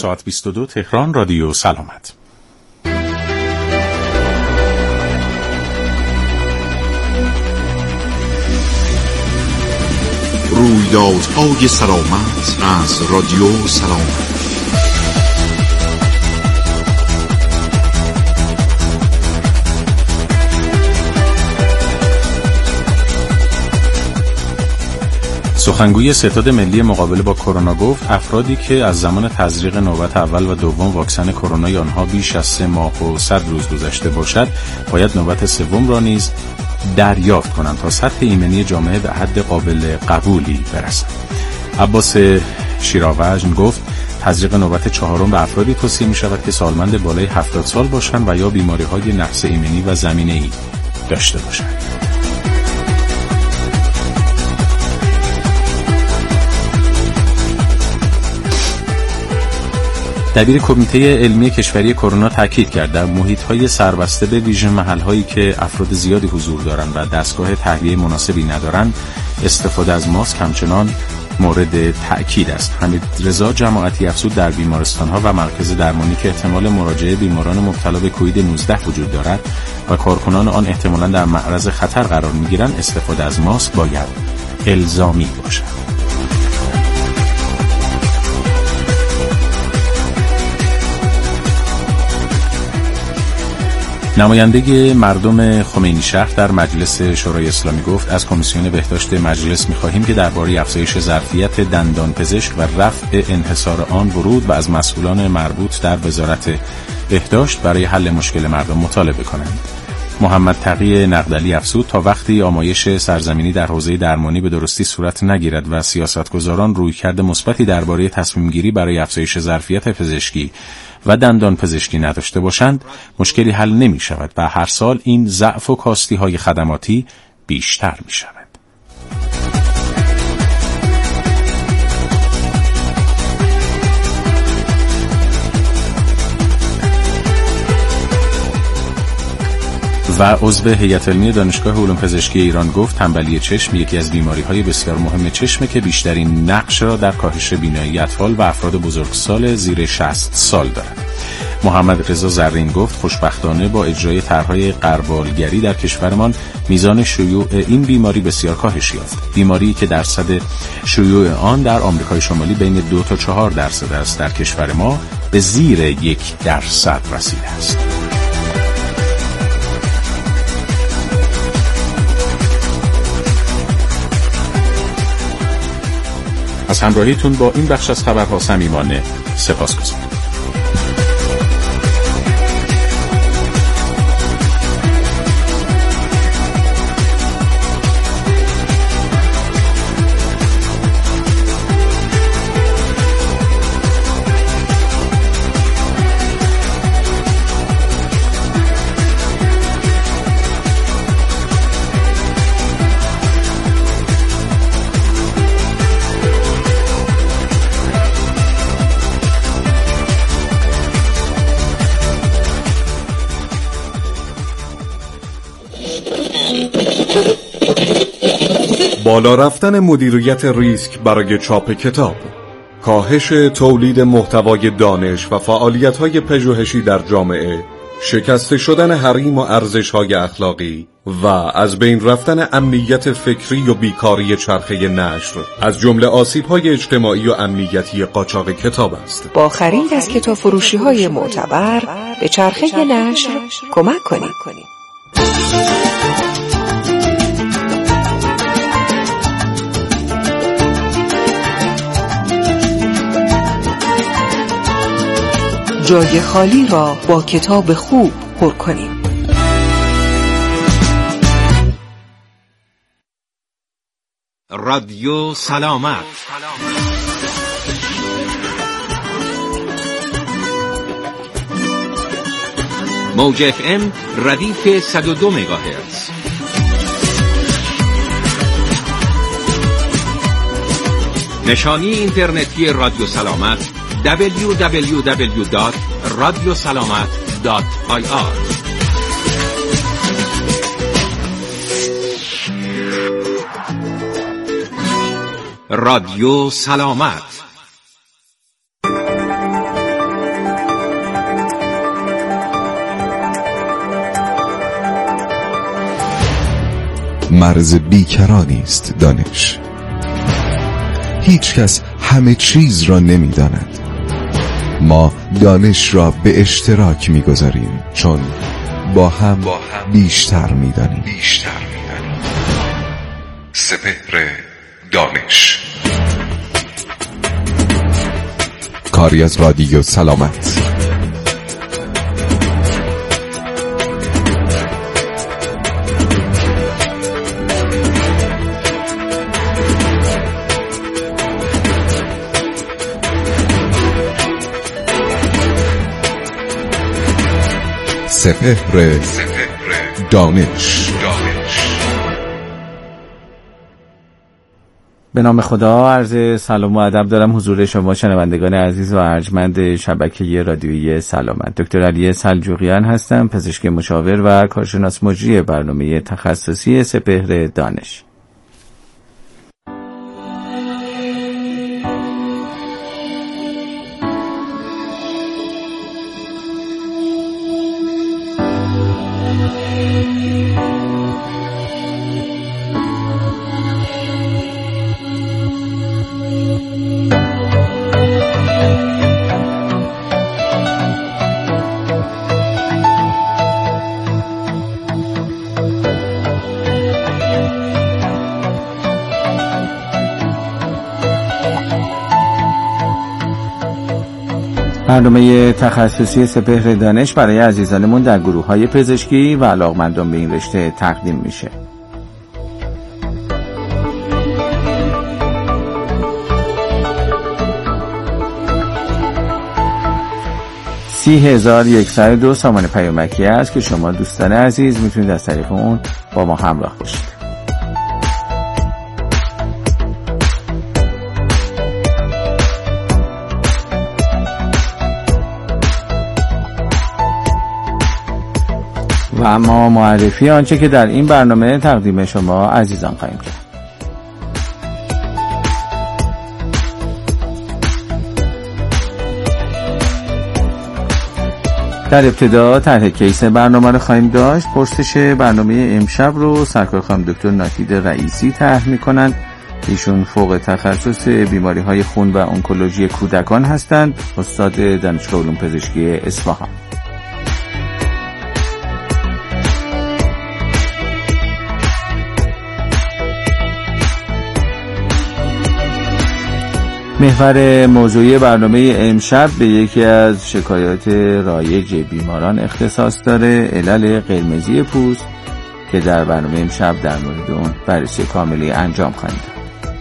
ساعت 22 تهران، رادیو سلامت. رویدادهای سلامت از رادیو سلامت. سخنگوی ستاد ملی مقابله با کرونا گفت افرادی که از زمان تزریق نوبت اول و دوم واکسن کرونای آنها بیش از 3 ماه و 100 روز گذشته باشد، باید نوبت سوم را نیز دریافت کنند تا سطح ایمنی جامعه به حد قابل قبولی برسد. عباس شیراوجن گفت تزریق نوبت چهارم به افرادی توصیه می شود که سالمند بالای 70 سال باشند و یا بیماری‌های نقص ایمنی و زمینه‌ای داشته باشند. دبیر کمیته علمی کشوری کرونا تاکید کرد در محیط‌های سربسته به ویژه محل‌هایی که افراد زیادی حضور دارند و دستگاه تهویه مناسبی ندارند، استفاده از ماسک همچنان مورد تأکید است. حمیدرضا جماعتی افزود در بیمارستان‌ها و مرکز درمانی که احتمال مراجعه بیماران مبتلا به کووید 19 وجود دارد و کارکنان آن احتمالاً در معرض خطر قرار می‌گیرند، استفاده از ماسک باید الزامی باشد. نماینده مردم خمینی شهر در مجلس شورای اسلامی گفت از کمیسیون بهداشت مجلس می‌خواهیم که درباره افزایش ظرفیت دندانپزشک و رفع انحصار آن ورود و از مسئولان مربوط در وزارت بهداشت برای حل مشکل مردم مطالبه کنند. محمد تقی نقدلی افزود تا وقتی آمایش سرزمینی در حوزه درمانی به درستی صورت نگیرد و سیاستگزاران رویکرد مثبتی درباره تصمیم‌گیری برای افزایش ظرفیت پزشکی و دندان پزشکی نداشته باشند، مشکلی حل نمی شود و هر سال این ضعف و کاستی های خدماتی بیشتر می شود. و عضو هیئت علمی دانشگاه علوم پزشکی ایران گفت تنبلی چشم یکی از بیماری‌های بسیار مهم چشمه که بیشترین نقش را در کاهش بینایی اطفال و افراد بزرگسال زیر 60 سال دارد. محمد رضا زرین گفت خوشبختانه با اجرای طرح‌های غربالگری در کشورمان میزان شیوع این بیماری بسیار کاهش یافت. بیماری که درصد شیوع آن در آمریکای شمالی بین 2 تا 4% است، در کشور ما به زیر 1% رسیده است. از همراهیتون با این بخش از خبرها صمیمانه سپاسگزارم. بالا رفتن مدیریت ریسک برای چاپ کتاب، کاهش تولید محتوای دانش و فعالیت‌های پژوهشی در جامعه، شکسته شدن حریم و ارزش‌های اخلاقی و از بین رفتن امنیت فکری و بیکاری چرخه نشر از جمله آسیب‌های اجتماعی و امنیتی قاچاق کتاب است. با خرید از کتاب فروشی‌های معتبر به چرخه نشر کمک کنید. جای خالی را با کتاب خوب پر کنیم. رادیو سلامت. موج اف ام ردیف 102 مگاهرتز. نشانی اینترنتی رادیو سلامت www.radiosalamat.ir. رادیو سلامت. مرز بیکرانی است دانش. هیچ کس همه چیز را نمی داند. ما دانش را به اشتراک می گذاریم چون با هم بیشتر می دانیم. سپهر دانش، کاری از رادیو سلامت. سپهر دانش. به نام خدا، عرض سلام و ادب دارم حضور شما شنوندگان عزیز و ارجمند شبکه رادیویی سلامت. دکتر علی سلجوقیان هستم، پزشک مشاور و کارشناس مجری برنامه تخصصی سپهر دانش. برنامه تخصصی سپهر دانش برای عزیزانمون در گروه‌های پزشکی و علاقمندان به این رشته تقدیم میشه. $30,102 سامان پیامکی است که شما دوستان عزیز میتونید از طریق اون با ما همراه باشید. و اما معرفی آنچه که در این برنامه تقدیم شما عزیزان خواهیم کرد. در ابتدا طرح کیس برنامه رو خواهیم داشت. پرسش برنامه امشب رو سرکار خانم دکتر ناهید رئیسی طرح می‌کنند. ایشون فوق تخصص بیماری‌های خون و انکولوژی کودکان هستند، استاد دانشگاه علوم پزشکی اصفهان. محور موضوعی برنامه امشب به یکی از شکایات رایج بیماران اختصاص داره، علل قرمزی پوست، که در برنامه امشب در مورد اون بررسی کاملی انجام خواهیم داد.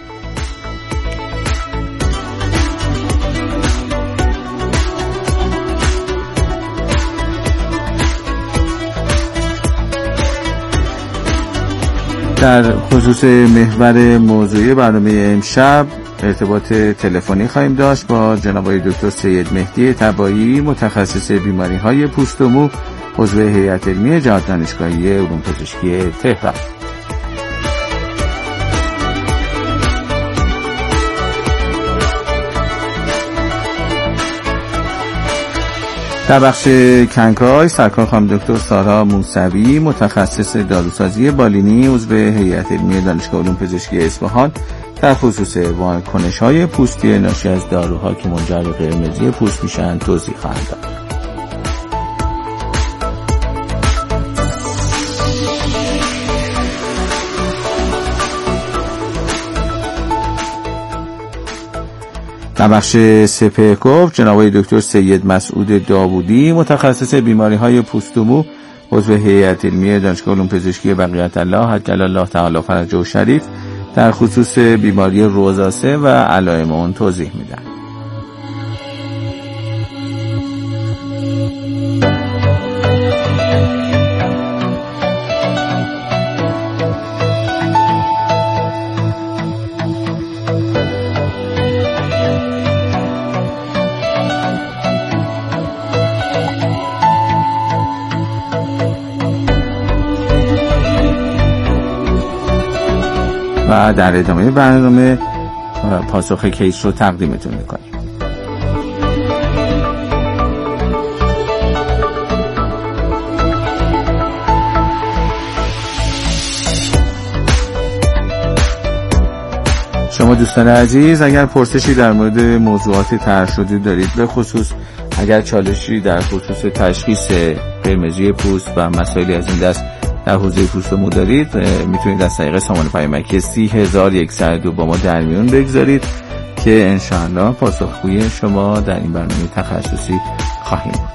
در خصوص محور موضوعی برنامه امشب ارتباط تلفنی خواهیم داشت با جناب آقای دکتر سید مهدی تبایی، متخصص بیماری‌های پوست و مو، عضو هیئت علمی جهاد دانشگاهی علوم پزشکی تهران. در بخش کنکاش سرکار خانم دکتر سارا موسوی، متخصص داروسازی بالینی، عضو هیئت علمی دانشگاه علوم پزشکی اصفهان، در خصوص واکنش‌های پوستی ناشی از داروها که منجر به قرمزی پوست میشن توضیح خواهند داد. در بخش سپهر جناب آقای دکتر سید مسعود داوودی، متخصص بیماری‌های پوست و مو، عضو هیئت علمی دانشگاه علوم پزشکی بقیت الله عجل الله تعالی فرجه شریف، در خصوص بیماری روزاسه و علائم اون توضیح میدن. و در ادامه برنامه پاسخ کیس رو تقدیمتون میکنیم. شما دوستان عزیز اگر پرسشی در مورد موضوعات طرح شده دارید، به خصوص اگر چالشی در خصوص تشخیص قرمزی پوست و مسائلی از این دست در حوزه پوست مو دارید، میتونید از طریق سامان پیامکی 30102 با ما در میون بگذارید که انشاءالله پاسخگوی شما در این برنامه تخصصی خواهیم بود.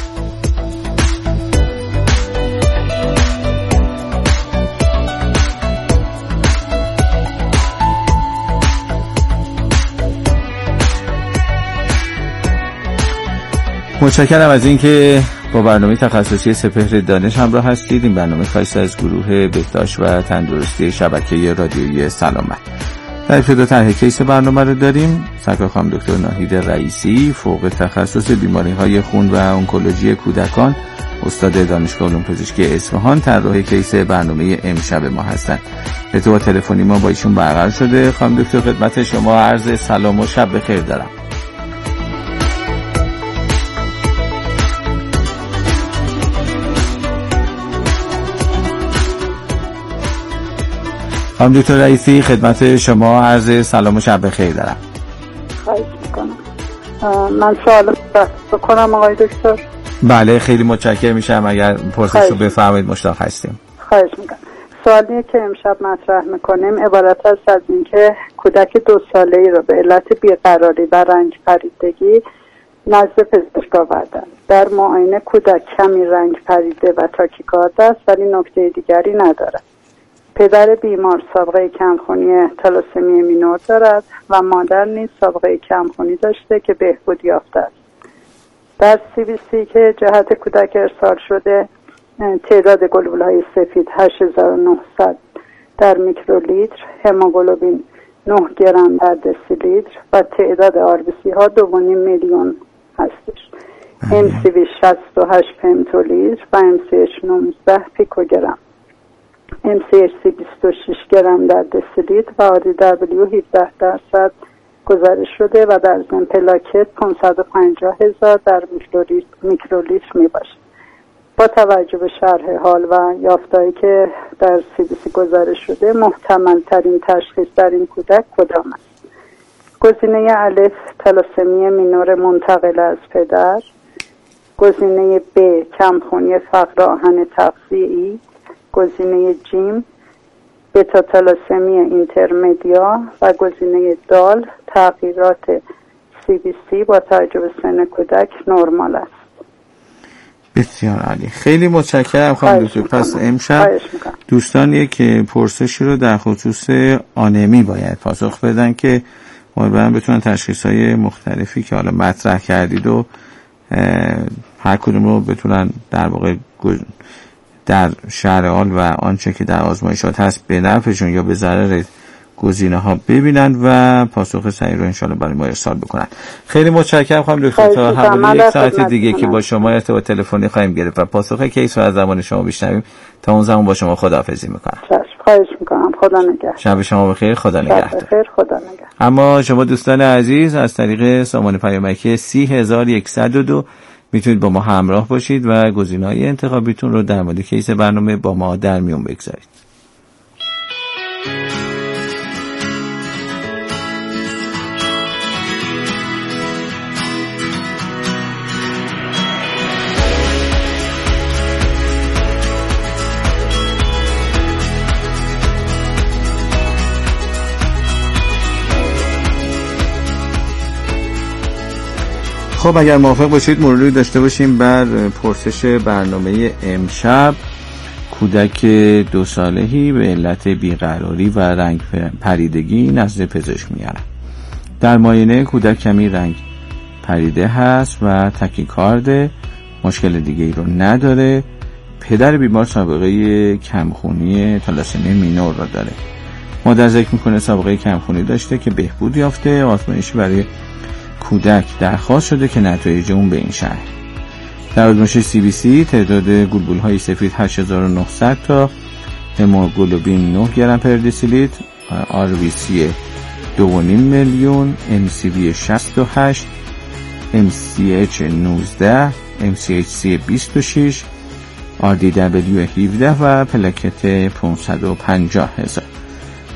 متشکرم از اینکه با برنامه تخصصی سپهر دانش همراه هستید. این برنامه خاص از گروه بهداشت و تندرستی شبکه رادیویی سلامت. در ابتدا طرح کیس برنامه رو داریم. سرکار خانم دکتر ناهید رئیسی، فوق تخصص بیماری‌های خون و انکولوژی کودکان، استاد دانشگاه علوم پزشکی اصفهان، طراح کیس برنامه امشب ما هستند. ارتباط تلفنی ما با ایشون برقرار شده. خانم دکتر خدمت شما عرض سلام و شب بخیر دارم. خانم دکتر رئیسی خدمت شما عرض سلام و شب بخیر دارم. خواهش میکنم. من سوال بکنم آقای دکتر؟ بله خیلی متشکرم میشم اگر پرسش رو بفرمایید، مشتاق هستیم. خواهش میکنم. سوالی که امشب مطرح میکنیم عبارت است از اینکه کودک 2 ساله‌ای رو به علت بیقراری و رنج پریدگی نزد پزشک آوردن. در معاینه کودک کمی رنج پریده و تاکیکارد است ولی نکته دیگری ندارد. پدر بیمار سابقه کمخونی تالاسمی مینور دارد و مادر نیز سابقه کمخونی داشته که بهبود یافته است. در CBC که جهت کودک ارسال شده تعداد گلبول‌های سفید 8900 در میکرولیتر، هموگلوبین 9 گرم در دسیلیتر و تعداد RBC ها 2.5 میلیون هستش. MCV 68 پمتولیتر و MCH 19 پیکوگرم. MCHC 26 گرم در دسیلیتر و RDW 17% گزارش شده و در ضمن پلاکت 550,000 در میکرولیتر می باشد. با توجه به شرح حال و یافته‌ای که در CBC گزارش شده، محتمل ترین تشخیص در این کودک کدام است؟ گزینه الف تالاسمی مینور منتقل از پدر، گزینه ب کمخونی فقر آهن تغذیه‌ای، گزینه جیم بتا تالاسمی اینترمدیا و گزینه دال تغییرات CBC با توجه به سن کودک نرمال است. بسیار عالی، خیلی متشکرم خانم دکتر. پس امشب دوستانی که پرسشی رو در خصوص آنمی باید پاسخ بدن که امیدوارم بتونن تشخیص‌های مختلفی که حالا مطرح کردید و هر کدوم رو بتونن در واقع در شرح حال و آنچه که در آزمایشات هست به نفعشون یا به ضرر گزینه ها ببینن و پاسخ صحیح رو انشالله برای ما ارسال بکنن. خیلی متشکرم خانم دکتر. تا حوالی 1 ساعت دیگه که با شما ارتباط تلفنی خواهیم گرفت و پاسخ کیس رو از زبان شما بشنویم. تا اون زمان با شما خداحافظی میکنم. خواهش میکنم. خدا نگهدار. شب شما بخیر. خدا نگهدار. بخیر. خدا نگهدار. اما شما دوستان عزیز از طریق سامان پیامکی 30102 میتونید با ما همراه باشید و گزینه‌های انتخابیتون رو در مورد کیس برنامه با ما در میون بگذارید. خب اگر موافق باشید مروری داشته باشیم بر پرسش برنامه امشب. کودک 2 ساله‌ای به علت بیقراری و رنگ پریدگی نزد پزشک میارن. در معاینه کودک کمی رنگ پریده هست و تاکیکارد، مشکل دیگه ای رو نداره. پدر بیمار سابقه کمخونی تالاسمی مینور رو داره. مادر ذکر میکنه سابقه کمخونی داشته که بهبود یافته. آزمایشی برای کودک درخواست شده که نتایج اون به این شرح. در آزمایش CBC تعداد گلبول‌های سفید 8900 تا، هموگلوبین 9 گرم پر دسیلیتر، RBC 2.5 میلیون، MCV 68، MCH 19، MCHC 26، RDW 17 و پلاکت 550,000.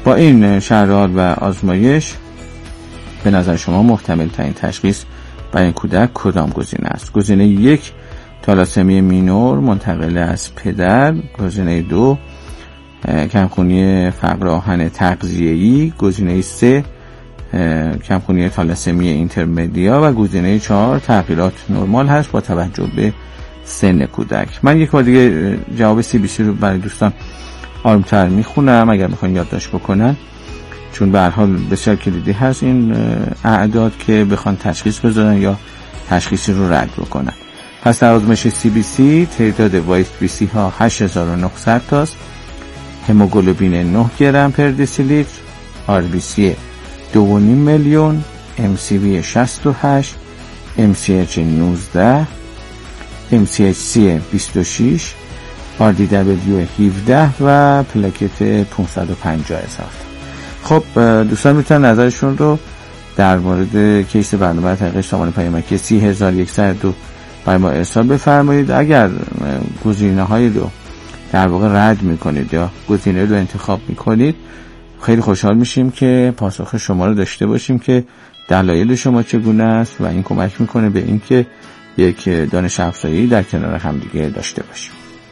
با این شرح و آزمایش به نظر شما محتمل ترین تشخیص برای این کودک کدام گزینه است؟ گزینه 1 تالاسمی مینور منتقل از پدر، گزینه 2 کمخونی فقر آهن تغذیه‌ای، گزینه 3 کمخونی تالاسمی اینترمدیا و گزینه 4 تغییرات نرمال هست با توجه به سن کودک. من یک بار دیگه جواب CBC رو برای دوستان آرام‌تر میخونم اگر میخوان یادداشت بکنن، چون به هر حال بسیار کلیدی هست این اعداد که بخوان تشخیص بذارن یا تشخیصی رو رد بکنن. پس در آزمایش CBC تعداد وایت BC ها 8900 تاست، هموگلوبین 9 گرم پر دسیلیتر، RBC 2.5 میلیون، MCV 68، MCH 19، MCHC 26، RDW 17 و پلاکت 550,000. خب دوستان میتونن نظرشون رو در مورد کیس برنامه تحقیق سامان پیامکی 30102 برای ما ارسال بفرمایید. اگر گزینه‌های رو در واقع رد میکنید یا گزینه رو انتخاب میکنید خیلی خوشحال میشیم که پاسخ شما رو داشته باشیم که دلایل شما چگونه است و این کمک میکنه به اینکه یک دانش افزایی در کنار همدیگه داشته باشیم.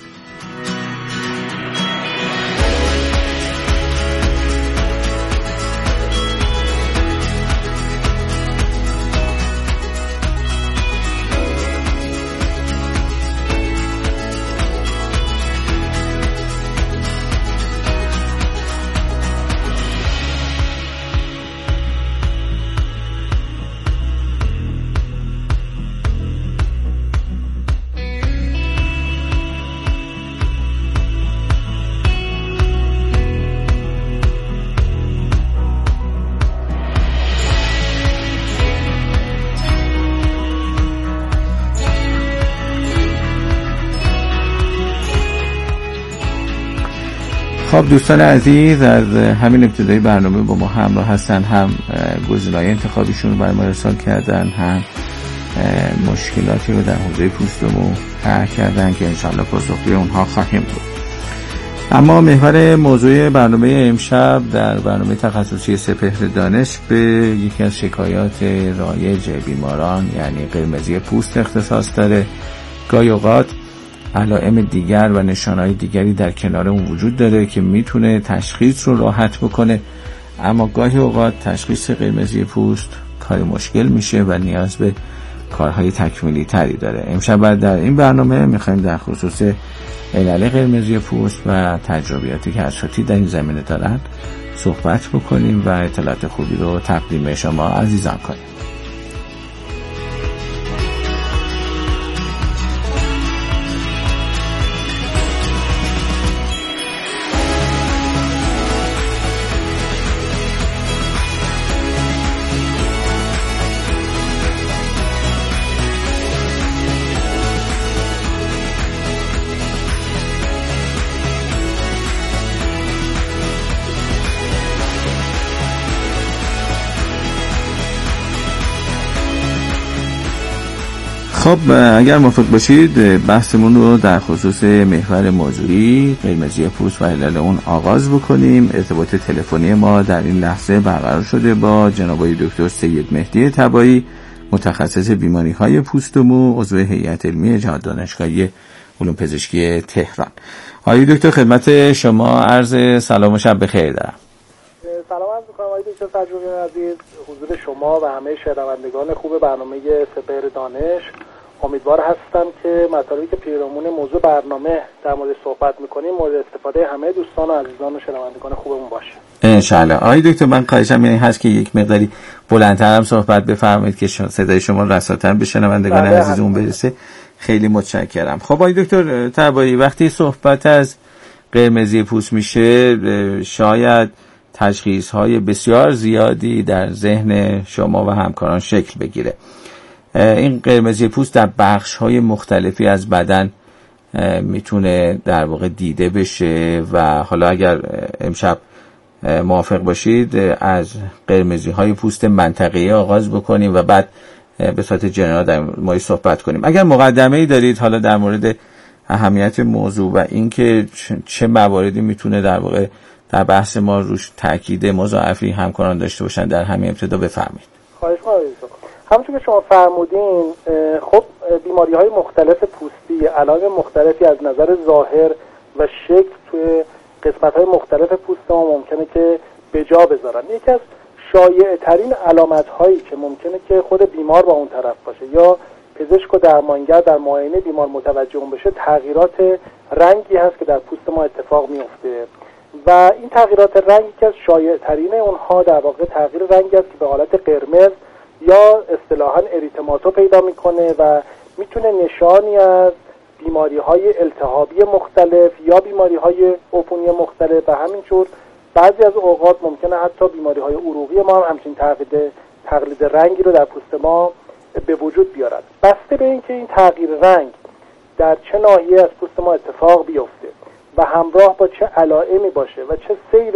خب دوستان عزیز، از همین ابتدای برنامه با ما همراه هستن، هم گزینه‌های انتخابیشون رو برای ما ارسال کردن، هم مشکلاتی رو در حوزه پوست و مو طرح کردن که انشاءالله پاسخگوی اونها خواهیم بود. اما محور موضوع برنامه امشب در برنامه تخصصی سپهر دانش به یکی از شکایات رایج بیماران یعنی قرمزی پوست اختصاص داره. گاهی اوقات علائم دیگر و نشانهای دیگری در کنار اون وجود داره که میتونه تشخیص رو راحت بکنه، اما گاهی اوقات تشخیص قرمزی پوست کار مشکل میشه و نیاز به کارهای تکمیلی تری داره. امشب در این برنامه میخوایم در خصوص علل قرمزی پوست و تجربیاتی که اساتید در این زمینه دارن صحبت بکنیم و اطلاعات خوبی رو تقدیم شما عزیزان کنیم. خب اگر موافق باشید بحثمون رو در خصوص محور موضوعی قرمزی پوست و علل اون آغاز بکنیم. ارتباط تلفنی ما در این لحظه برقرار شده با جناب دکتر سید مهدی طبایی، متخصص بیماری‌های پوست و مو، عضو هیئت علمی جهاد دانشگاهی علوم پزشکی تهران. آقای دکتر خدمت شما عرض سلام و شب بخیر دارم. سلام عرض می‌کنم آقای دکتر تجربی عزیز، حضور شما و همه شنوندگان خوب برنامه سپهر دانش. امیدوار هستم که مطالبی که پیرامون موضوع برنامه در مورد صحبت می‌کنیم مورد استفاده همه دوستان و عزیزان و شنوندگان خوبمون باشه. انشالله. آقای دکتر من خواهشم این هست که یک مقداری بلندتر هم صحبت بفرمایید که صدای شما رساتر به شنوندگان عزیزمون برسه. خیلی متشکرم. خب آقای دکتر طبایی، وقتی صحبت از قرمزی پوست میشه شاید تشخیص‌های بسیار زیادی در ذهن شما و همکاران شکل بگیره. این قرمزی پوست در بخش‌های مختلفی از بدن میتونه در واقع دیده بشه و حالا اگر امشب موافق باشید از قرمزی‌های پوست منطقه‌ای آغاز بکنیم و بعد به صورت جنرال در مورد صحبت کنیم. اگر مقدمه‌ای دارید حالا در مورد اهمیت موضوع و اینکه چه مواردی میتونه در واقع در بحث ما روش تاکید مضاعفی همکاران داشته باشن در همین ابتدا بفرمایید. خواهش می‌کنم. همونطور که شما فرمودین خب بیماری‌های مختلف پوستی علائم مختلفی از نظر ظاهر و شکل توی قسمت‌های مختلف پوست ما ممکنه که به جا بذارن. یکی از شایع‌ترین علامت‌هایی که ممکنه که خود بیمار با اون طرف باشه یا پزشک و درمانگر در معاینه بیمار متوجه اون بشه تغییرات رنگی هست که در پوست ما اتفاق میفته و این تغییرات رنگی که از شایع‌ترین اونها در واقع تغییر رنگی است که به حالت قرمز یا اصطلاحاً اریتماتو پیدا میکنه و میتونه نشانی از بیماری‌های التهابی مختلف یا بیماری‌های عفونی مختلف و همینجور بعضی از اوقات ممکنه حتی بیماری‌های عروقی ما هم همچین تقلید رنگی رو در پوست ما به وجود بیارد. بسته به اینکه این تغییر رنگ در چه ناحیه از پوست ما اتفاق بیفته و همراه با چه علائمی باشه و چه سیر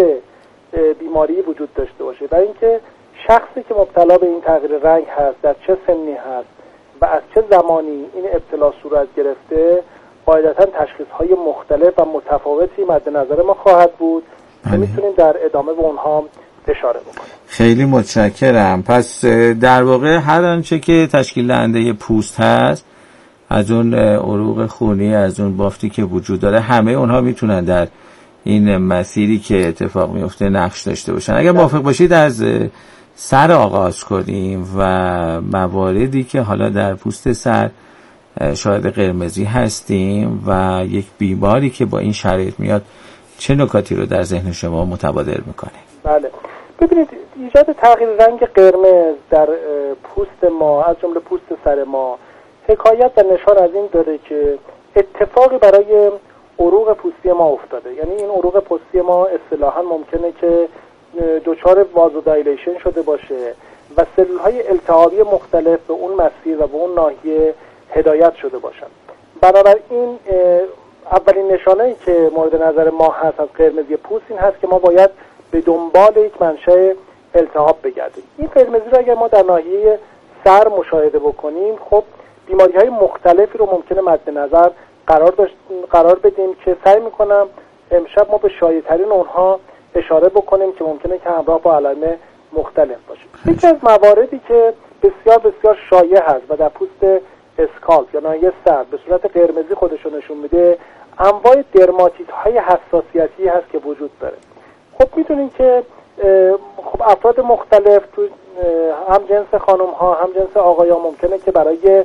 بیماری وجود داشته باشه و اینکه شخصی که مبتلا به این تغییر رنگ هست در چه سنی هست و از چه زمانی این ابتلا صورت گرفته قاعدتاً تشخیص‌های مختلف و متفاوتی مد نظر ما خواهد بود که میتونیم در ادامه به اونها اشاره بکنیم. خیلی متشکرم. پس در واقع هر آنچه که تشکیل دهنده پوست هست از اون عروق خونی از اون بافتی که وجود داره همه اونها میتونن در این مسیری که اتفاق میفته نقش داشته باشن. اگر موافق باشید از سر آغاز کنیم و مواردی که حالا در پوست سر شاهد قرمزی هستیم و یک بیماری که با این شرایط میاد چه نکاتی رو در ذهن شما متبادر میکنه؟ بله ببینید ایجاد تغییر رنگ قرمز در پوست ما از جمله پوست سر ما حکایت و نشان از این داره که اتفاقی برای عروق پوستی ما افتاده. یعنی این عروق پوستی ما اصطلاحاً ممکنه که دچار وازودایلیشن شده باشه و سلول‌های التهابی مختلف به اون مسیر و به اون ناحیه هدایت شده باشن. بنابراین اولین نشانه‌ای که مورد نظر ما هست از قرمزی پوست این هست که ما باید به دنبال یک منشأ التهاب بگردیم. این قرمزی رو اگر ما در ناحیه سر مشاهده بکنیم خب بیماری‌های مختلفی رو ممکنه مد نظر قرار بدیم که سعی می‌کنم امشب ما به شایع‌ترین اونها اشاره بکنیم که ممکنه که همراه با علائم مختلف باشه. یکی از مواردی که بسیار بسیار شایع هست و در پوست اسکالپ یا ناحیه سر به صورت قرمزی خودشو نشون میده انواع درماتیت‌های حساسیتی هست که وجود داره. خب می‌دونین که خب افراد مختلف تو هم جنس خانم‌ها هم جنس آقایان ممکنه که برای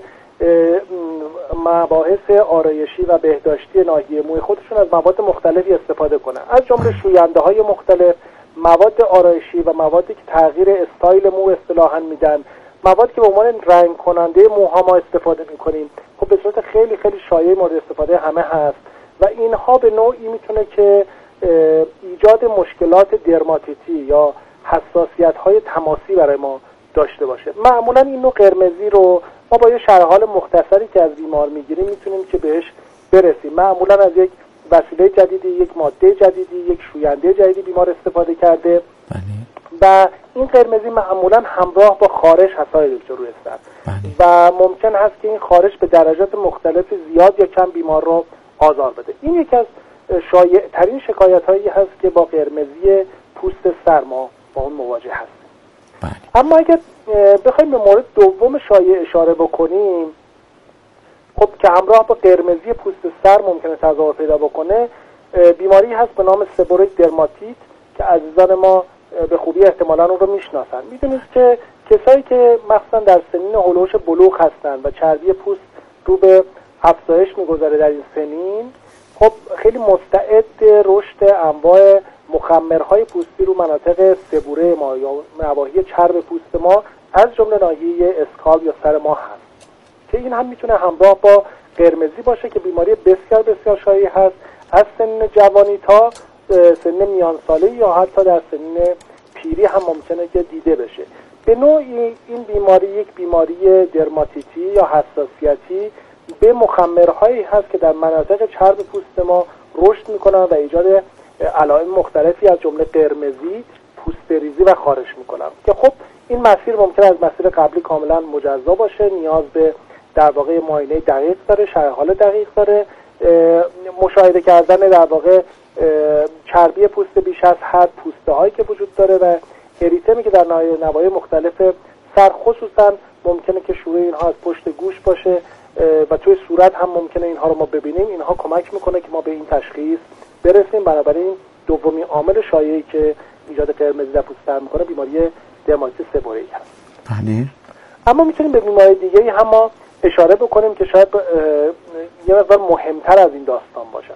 مباحث آرایشی و بهداشتی ناحیه موی خودشون از مواد مختلفی استفاده کنن، از جمله شوینده‌های مختلف، مواد آرایشی و موادی که تغییر استایل مو اصطلاحاً میدن، موادی که به عنوان رنگ کننده موها ما استفاده میکنیم. خب به صورت خیلی خیلی شایع مورد استفاده همه هست و اینها به نوعی میتونه که ایجاد مشکلات درماتیتی یا حساسیت‌های تماسی برای ما داشته باشه. معمولا این نوع قرمزی رو ما با یه شرح حال مختصری که از بیمار میگیریم میتونیم که بهش برسیم. معمولا از یک وسیله جدیدی، یک ماده جدیدی، یک شوینده جدیدی بیمار استفاده کرده و این قرمزی معمولا همراه با خارش هست روی سر و ممکن هست که این خارش به درجات مختلف زیاد یا کم بیمار رو آزار بده. این یکی از شایع ترین شکایت هایی هست که با قرمزی پوست سر ما با اون مواجه هست. اما اگر بخوایم به مورد دوم شایع اشاره بکنیم خب که همراه با قرمزی پوست سر ممکنه تظاهر پیدا بکنه بیماری هست به نام سبوریک درماتیت که عزیزان ما به خوبی احتمالاً اون رو میشناسن. میدونید که کسایی که مثلا در سنین هولوش بلوغ هستن و چربی پوست رو به افزایش میگذاره در این سنین خب خیلی مستعد رشد انواع مخمرهای پوستی رو مناطق سبوره ما یا نواحی چرب پوست ما از جمله ناحیه اسکالپ یا سر ما هست که این هم میتونه همراه با قرمزی باشه که بیماری بسیار بسیار شایع هست از سن جوانی تا سن میان ساله یا حتی در سن پیری هم ممکنه که دیده بشه. به نوعی این بیماری یک بیماری درماتیتی یا حساسیتی به مخمرهایی هست که در مناطق چرب پوست ما رشد میکنن و ایجاد علائم مختلفی از جمله قرمزی، پوستریزی و خارش میکنن که خب این مسیر ممکن از مسیر قبلی کاملا مجزا باشه، نیاز به در واقع معاینه دقیق داره، شرح حال دقیق داره، مشاهده کردن در واقع چربی پوست بیش از حد، پوسته هایی که وجود داره و اریتمی که در نواحی مختلف سر خصوصا ممکنه که شروع اینها از پشت گوش باشه و توی صورت هم ممکنه اینها رو ما ببینیم. اینها کمک میکنه که ما به این تشخیص برسیم. بنابراین دومین عامل شایعی که ایجاد قرمزی در پوست سر میکنه بیماری درماتیت سبوره‌ای هست. بله. اما میتونیم به بیماری دیگه‌ای هم ما اشاره بکنیم که شاید یه مقدار مهمتر از این داستان باشن.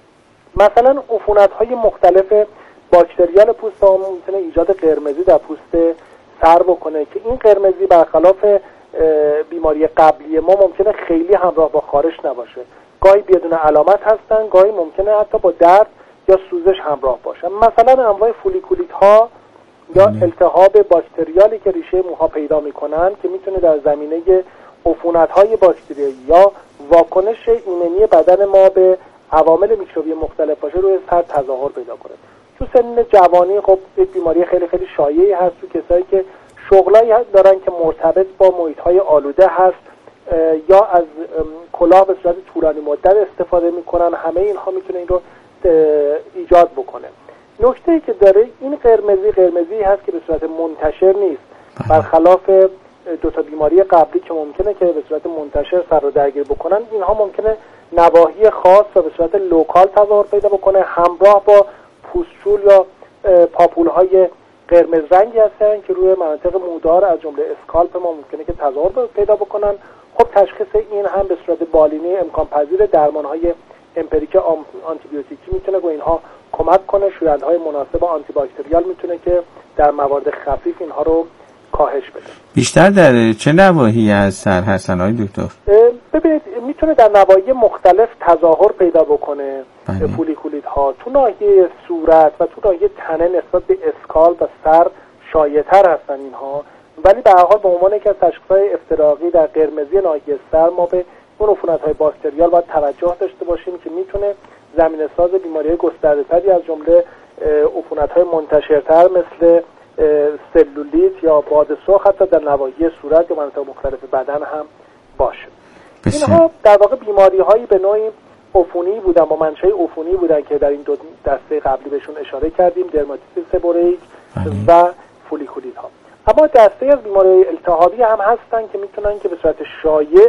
مثلا عفونت‌های مختلف باکتریال پوست هم میتونه ایجاد قرمزی در پوست سر بکنه که این قرمزی برخلاف بیماری قبلی ما ممکنه خیلی همراه با خارش نباشه. گاهی بدون علامت هستن، گاهی ممکنه حتی با درد یا سوزش همراه باشن. مثلا انواع فولیکولیت ها یا التهاب باکتریالی که ریشه موها پیدا میکنن که میتونه در زمینه عفونت‌های باکتریایی یا واکنش ایمنی بدن ما به عوامل میکروبی مختلف باشه روی سر تظاهر پیدا کنه. تو سن جوانی خب یک بیماری خیلی خیلی شایعی هست تو کسایی که شغلایی دارن که مرتبط با محیط‌های آلوده هست یا از کلاه به صورت طولانی مدت استفاده میکنن. همه اینها میتونه این رو ایجاد بکنه. نکته‌ای که داره این قرمزی هست که به صورت منتشر نیست، برخلاف دو تا بیماری قبلی که ممکنه که به صورت منتشر سر رو درگیر بکنن. اینها ممکنه نواحی خاص و به صورت لوکال تظاهر پیدا بکنه، همراه با پوستچول یا پاپولهای قرمز رنگی هستن که روی مناطق مودار از جمله اسکالپ ما ممکنه که تظاهر پیدا بکنن. خب تشخیص این هم به صورت بالینی امکان پذیر. درمان‌های امپریک آنتیبیوتیکی میتونه با اینها کمک کنه. شویندهای مناسب آنتی باکتریال میتونه که در موارد خفیف اینها رو کاهش بده. بیشتر در چه نواحی از سر هستن آقای دکتر؟ ببینید میتونه در نواحی مختلف تظاهر پیدا بکنه. فولیکولیت ها تو ناحیه صورت و تو ناحیه تنه نسبت به اسکال و سر شایع‌تر هستن اینها، ولی به هر حال به عنوان یکی از تشخیص‌های افتراقی در قرمزی ناحیه سر ما به اون عفونت‌های باکتریال باید توجه داشته باشیم که میتونه زمینه‌ساز بیماری‌های گسترده‌تری از جمله عفونت‌های منتشرتر مثل سلولیت یا باد سرخ حتی در نواحی صورت یا مناطق مختلف بدن هم باشه. اینها در واقع بیماری‌هایی به نوعی عفونی بودن، با منشأ عفونی بودن که در این دو دسته قبلی بهشون اشاره کردیم، درماتیت سبوره‌ای و فولیکولیت ها. اما دسته از بیماری التهابی هم هستن که میتونن که به صورت شایع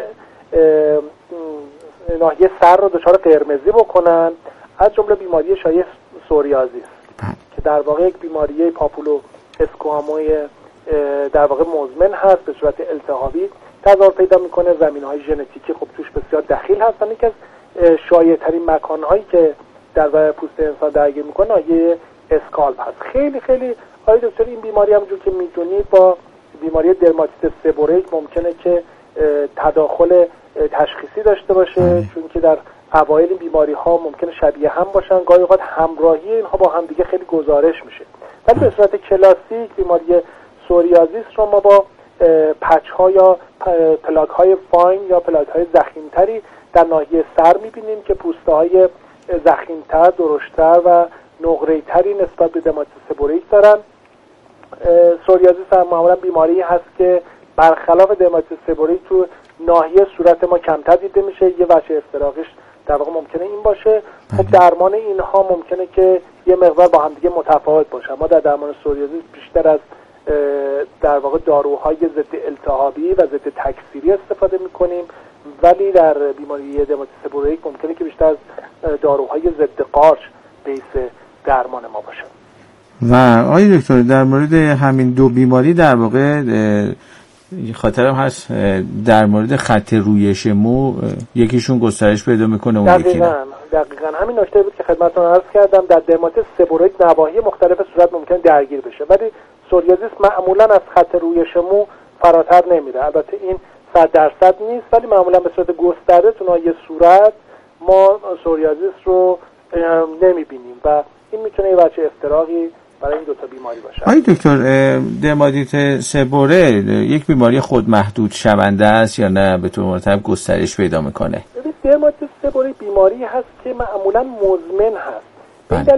ناحیه سر رو دچار قرمزی بکنن، از جمله بیماری شایع سوریازیس که در واقع یک بیماری پاپولو اسکواموی در واقع مزمن هست، به صورت التهابی تظاهر پیدا میکنه. زمینه‌های ژنتیکی خب توش بسیار دخیل هستن. یکی از شایع‌ترین مکان‌هایی که در پوست انسان درگیر میکنه ناحیه اسکالپ هست. خیلی خیلی آقای دکتر این بیماری همونجور که میدونید با بیماری درماتیت سبوره‌ای ممکنه که تداخل تشخیصی داشته باشه، چون که در اوایل این بیماری ها ممکنه شبیه هم باشن، گاهی اوقات همراهی اینها با هم دیگه خیلی گزارش میشه. ولی به صورت کلاسیک بیماری سوریازیس رو ما با پچ ها یا پلاک های فاین یا پلاک های ضخیم‌تری در ناحیه سر میبینیم که پوسته های ضخیم‌تر، درشت‌تر و نقره‌تری نسبت به درماتیت سبوره‌ای دارن. سوریازیس هم معمولا بیماری هست که برخلاف درماتیت سبوره‌ای تو ناحیه صورت ما کمتر دیده میشه. یه وجه افتراقیش در واقع ممکنه این باشه. خب درمان اینها ممکنه که یه مقدار با هم دیگه متفاوت باشه. ما در درمان سوریازیس بیشتر از در واقع داروهای ضد التهابی و ضد تکثیری استفاده میکنیم، ولی در بیماری درماتیت سبوره‌ای ممکنه که بیشتر از داروهای ضد قارچ بیس درمان ما باشه. و آقای دکتر در مورد همین دو بیماری در واقع خاطرم هست در مورد خط رویش مو یکیشون گسترش پیدا میکنه اون یکی نه. دقیقاً همین نکته بود که خدمتتون عرض کردم. در درماتیت سبوره‌ای نواحی مختلف صورت ممکن درگیر بشه، ولی سوریازیس معمولا از خط رویش مو فراتر نمیره. البته این 100% نیست، ولی معمولا به صورت گسترده تو ناحیه صورت ما سوریازیس رو نمیبینیم و این میتونه یه وجه افتراقی برای این دوتا بیماری باشه. آقای دکتر درماتیت سبوره یک بیماری خودمحدود شونده است یا نه به طور مرتب گسترش پیدا میکنه؟ درماتیت سبوره بیماری هست که معمولا مزمن هست.